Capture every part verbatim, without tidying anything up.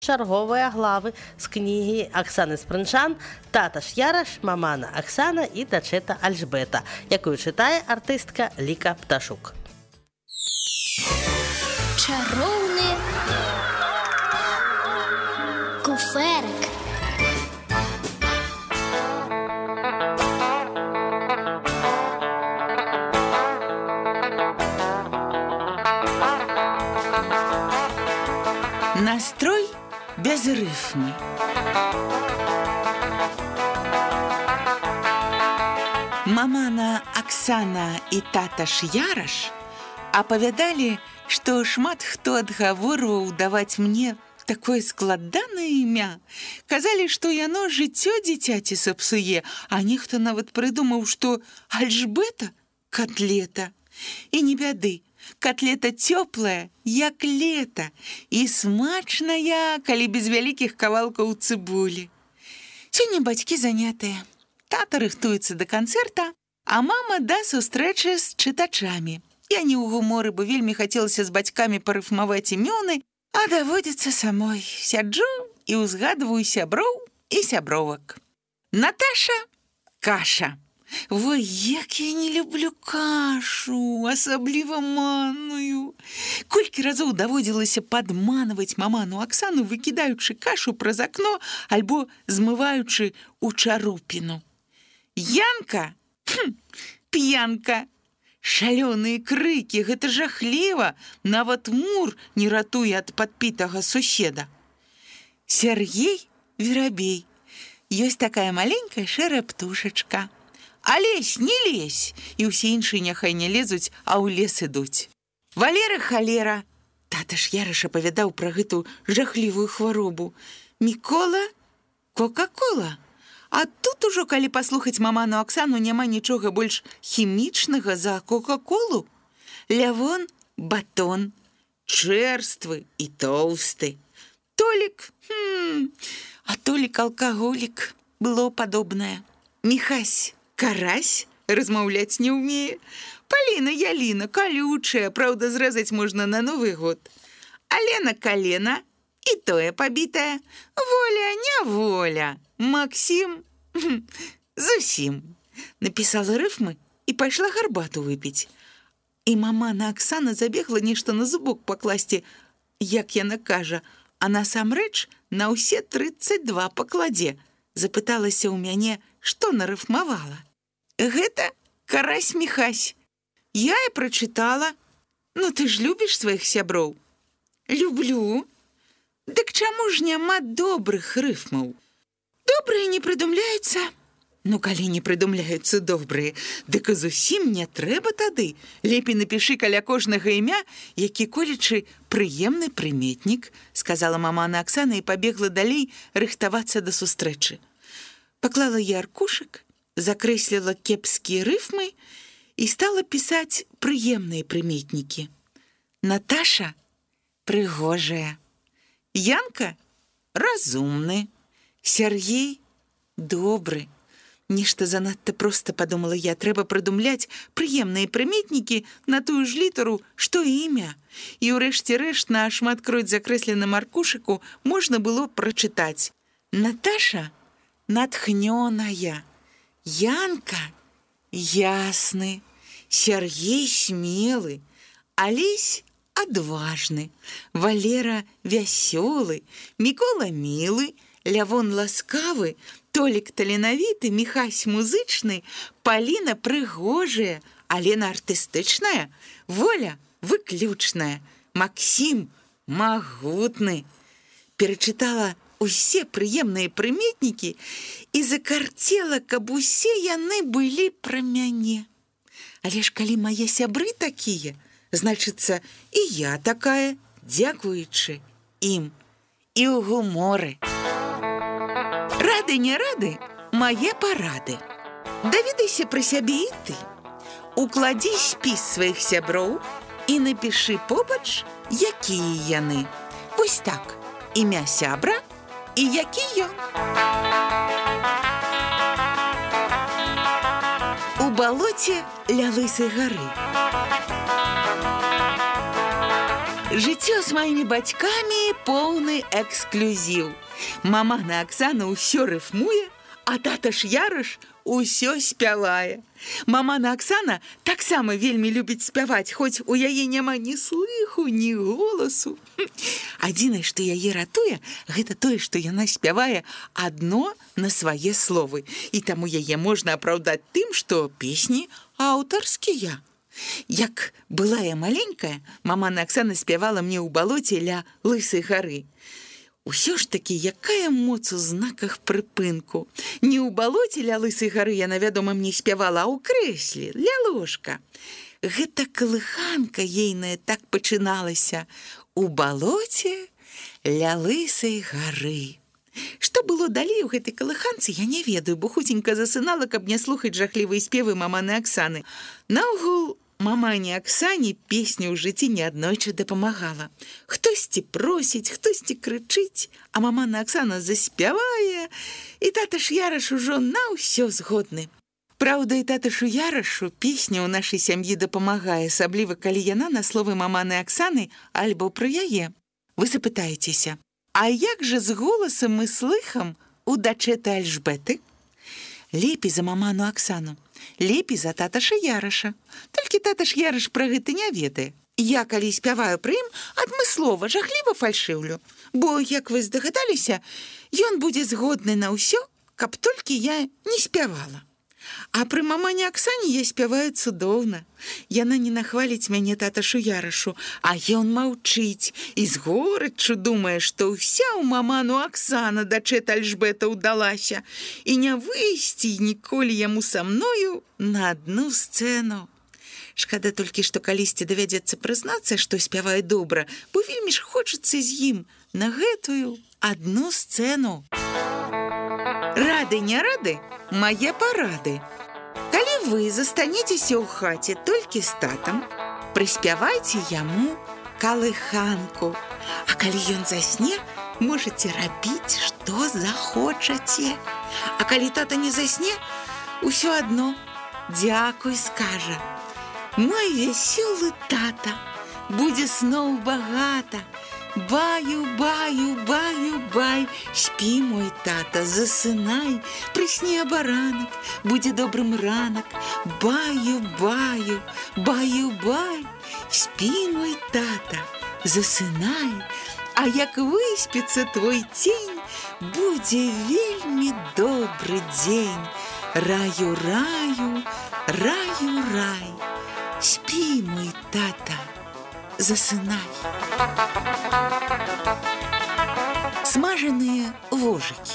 Чарговыя главы з кнігі Аксаны Спрынчан «Тата ж Яраш, мамана Аксана і дачэта Альжбета», якую чытае артыстка Ліка Пташук. Чароўны куферак. Настрой без рифмы. Мамана Аксана і тата ж Яраш апавядалі, што шмат хто адгаворваў даваць мне такое складанае імя. Казалі, што яно жыццё дзіцяці сапсуе, а нехта нават прыдумаў, што Альжбета – котлета. І не бяды. Котлета цёплая, як лета, і смачная, калі без вялікіх кавалкаў цыбулі. Сёння бацькі занятыя. Тата рыхтуецца да канцэрта, а мама да сустрэчы з чытачамі. Я не ў гуморы, бо вельмі хацелася з бацькамі парыфмаваць імёны, а даводзіцца самой. Сяджу і ўзгадваю сяброў і сябровак. Наташа – каша. Ой, як я не люблю кашу, асабліва манную. Колькі разоў даводзілася падманваць маману Аксану, выкідаючы кашу праз акно альбо змываючы ў чарупіну. Янка? Хм, п'янка. Шалёныя крыкі, гэта жахліва. Нават мур не ратуе ад падпітага суседа. Сяргей Верабей. Ёсць такая маленькая шэрая птушачка. А лезь, не лезь! І ўсе іншыя няхай не лезуць, а ў лес ідуць. Валера халера. Тата ж Яраш апавядаў пра гэту жахлівую хваробу. Мікола – кока-кола. А тут ужо, калі паслухаць маману Аксану, няма нічога больш хімічнага за кока-колу. Лявон – батон. Чэрствы і тоўсты. Толік – хм, а Толік – алкаголік. Было падобнае. Міхась – карась, размаўляць не ўмее. Паліна Яліна, калючая, праўда, зрэзаць можна на Новы год. Алена Калена, і тое пабітае. Воля, не воля. Максім, зусім. Напісала рыфмы і пайшла гарбату выпіць. І мамана Аксана забегла нешта на зубок пакласці, як яна кажа, а насамрэч на ўсе трыццаць два пакладзе. Запыталася ў мяне, што нарыфмавала. Гэта карась-міхась. Я і прачытала. Ну, ты ж любіш сваіх сяброў? Люблю. Дык чаму ж няма добрых рыфмаў? Добрыя не прыдумляюцца. Ну, калі не прыдумляюцца добрыя, дык і зусім не трэба тады. Лепей напішы каля кожнага імя, які колечы прыемны прыметнік, сказала мамана Аксана і пабегла далей рыхтавацца да сустрэчы. Паклала я аркушык, закрэсліла кепскія рыфмы і стала пісаць прыемныя прыметнікі. Наташа – прыгожая. Янка – разумны. Сяргей – добры. Нешта занадта проста, падумала я, трэба прыдумляць прыемныя прыметнікі на тую ж літару, што і імя. І ўрэшце рэшт на шматкроць закрэсленым аркушыку можна было прачытаць. Наташа – натхнёная. Янка – ясны, Сяргей – смелы, Алесь – адважны, Валера – вясёлы, Мікола – мілы, Лявон – ласкавы, Толік – таленавіты, Міхась – музычны, Паліна – прыгожая, Алена – артыстычная, Воля – выключная, Максім – магутны. Перачытала усе прыемныя прыметнікі і закарцела, каб усе яны былі пра мяне. Але ж калі мае сябры такія, значыцца, і я такая, дзякуючы ім, і ў гуморы. Рады не рады, мае парады. Даведайся пра сябе і ты. Укладзі спіс сваіх сяброў і напішы побач, якія яны. Вось так, імя сябра і які ён. У балоце ля лысай гары. Жыццё з маімі бацькамі поўны эксклюзіў. Мамана Аксана ўсё рыфмуе, а тата ж Яраш усё спявае. Мамана Аксана таксама вельмі любіць спяваць, хоць у яе няма ні слыху, ні голасу. Адзінае, што яе ратуе, гэта тое, што яна спявае адно на свае словы. І таму яе можна апраўдаць тым, што песні аўтарскія. Як была я маленькая, мамана Аксана спявала мне ў балоце ля Лысай гары. Усё ж такі, якая моц у знаках прыпынку. Не ў балоце ля Лысай гары яна, вядома, мне спявала, а ў крэсле, ля ложка. Гэта калыханка ейная так пачыналася. У балоце ля Лысай гары. Што было далей у гэтай калыханцы, я не ведаю, бо хуценька засынала, каб не слухаць жахлівыя спевы маманы Аксаны. Наогул, мамане Аксане песня ў жыцці неаднойчы дапамагала. Хтосьці просіць, хтосьці крычыць, а мамана Аксана заспявае, і тата ж Яраш ужо на ўсё згодны. Праўда, і таташу Ярашу песня ў нашай сям'і дапамагае, асабліва калі яна на словы маманы Аксаны альбо пра яе. Вы запытаецеся, а як жа з голасам і слыхам у дачэты Альжбеты? Лепей за маману Аксану, лепей за таташа Яраша. Толькі таташ Яраш пра гэта не ведае. Я, калі спяваю пры ім, адмыслова, жахліва фальшыўлю. Бо, як вы здагадаліся, ён будзе згодны на ўсё, каб толькі я не спявала. А пры мамане Аксане я спяваю цудоўна. Яна не нахваліць мяне таташу Ярашу, а ён маўчыць і з гораччу думае, што ўся ў маману Аксана дачэта Альжбета ўдалася, і не выйсці ніколі яму са мною на адну сцэну. Шкада толькі, што калісьці давядзецца прызнацца, што спявае добра, бо вельмі ж хочацца з ім на гэтую адну сцэну. Рады, не рады, мае парады. Калі вы застанецеся ў хаце толькі з татам, прыспявайце яму калыханку. А калі ён засне, можаце рабіць, што захочаце. А калі тата не засне, усё адно дзякуй скажа. Мой вясёлы тата, будзе сноў багата. Баю, баю, баю, бай, спі, мой тата, засынай, прысне абаранак, будзе добрым ранак. Баю, баю, баю, бай, спі, мой тата, засынай, а як выспіцца твой цень, будзе вельмі добры дзень. Раю, раю, раю, рай, спі, мой тата, засынай. Смажаныя вожыкі.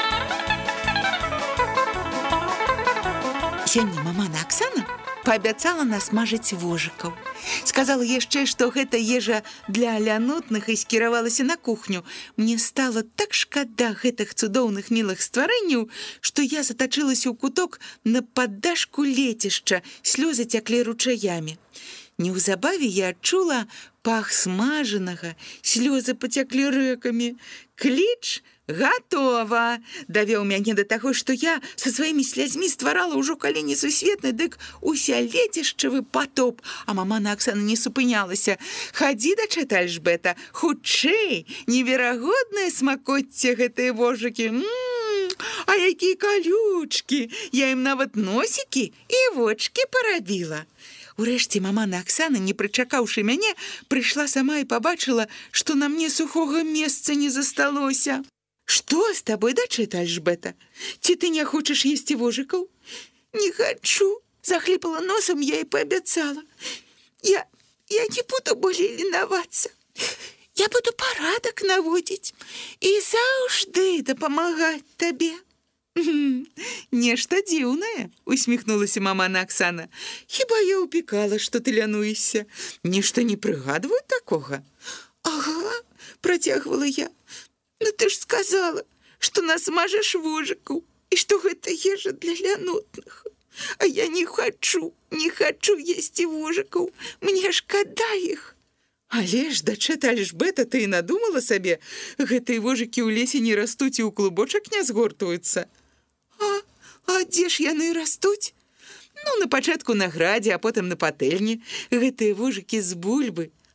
Сёння мамана Аксана паабяцала насмажыць вожыкаў. Сказала яшчэ, што гэта ежа для лянотных і скіравалася на кухню. Мне стала так шкада гэтых цудоўных мілых стварэнняў, што я затачылася ў куток на паддашку лецішча, слёзы цяклі ручаямі. Неўзабаве я адчула пах смажанага, слёзы пацяклі рэкамі. Кліч гатова! Давеў мяне да таго, што я са сваімі слязьмі стварала ўжо калі несусветны, дык уся лецішчавы патоп. А мамана Аксана не супынялася. Хадзі, дачэта Альжбета, хутчэй, неверагоднае смакоцце гэтыя вожыкі. М-м, а якія калючкі! Я ім нават носікі і вочкі парабіла. Урэшце мамана Аксана, не прычакаўшы мяне, прыйшла сама і пабачыла, што на мне сухога месца не засталося. Што з табой, дачэта Альжбета? Ці ты не хочаш есці вожыкаў? Не хачу, захліпала носам я і паабяцала. Я, я не буду болей ленавацца. Я буду парадак наводзіць і заўжды дапамагаць табе. Нешта дзіўнае, усміхнулася мамана Аксана. Хіба я ўпікала, што ты лянуешся? Нешта не прыгадваю такога. Ага, працягвала я. Ну ты ж сказала, што насмажаш вожыкаў і што гэта ежа для лянотных. А я не хачу, не хачу есці вожыкаў. Мне шкада іх. Але ж, дачэта Альжбета, ты і надумала сабе, гэтыя вожыкі ў лесе не растуць і ў клубочак не згортваюцца. А, а дзе ж яны растуць? Ну, на пачатку на градзе, а потым на патэльні. Гэтыя вожыкі з бульбы.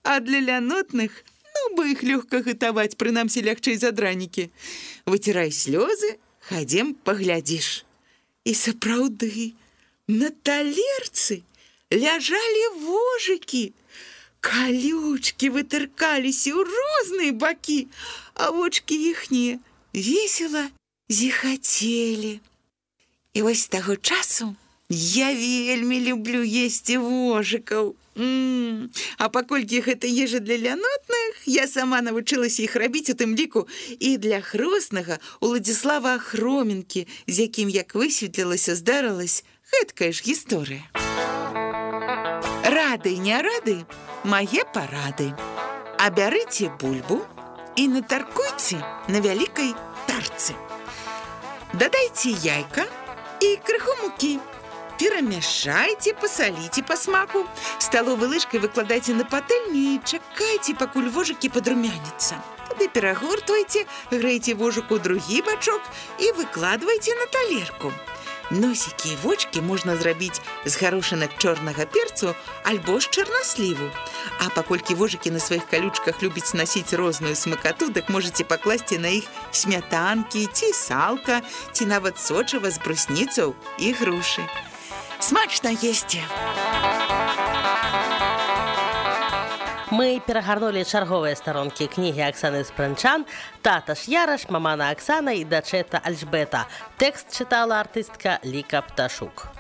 А для лянотных, ну, бо іх лёгка гатаваць, прынамсі лягчэй за дранікі. Выцірай слёзы, хадзем паглядзіш. І сапраўды, на талерцы ляжалі вожыкі. Калючкі вытыркаліся ў розныя бакі, а вочкі іхнія весела зіхацелі. І вось з таго часу я вельмі люблю есці вожыкаў. М-м. А паколькі гэта ежа для лянотных, я сама навучылася іх рабіць, у тым ліку і для хроснага Уладзіслава Ахроменкі, з якім, як высветлілася, здарылась гэткая ж гісторыя. Рады, не рады, мае парады. Абярыце бульбу і натаркуйце на вялікай тарцы. Дадайце яйка і крыху мукі. Перамяшайце, пасаліце па смаку. Сталовай лыжкай выкладайце на патэльню і чакайце, пакуль вожыкі падрумяняцца. Тады перагортвайце, грэйце вожыку другі бачок і выкладвайце на талерку. Носікі і вочкі можна зрабіць з гарошынак чорнага перцу альбо з чарнасліву. А паколькі вожыкі на сваіх калючках любяць насіць розную смакату, дык можаце пакласці на іх смятанкі, ці салка, ці нават сочыва з брусніцаў і грушы. Смачна есці! Мы перагарнулі чарговыя старонкі кнігі Аксаны Спрынчан «Таташ Яраш, мамана Аксана і дачэта Альжбета». Тэкст чытала артыстка Ліка Пташук.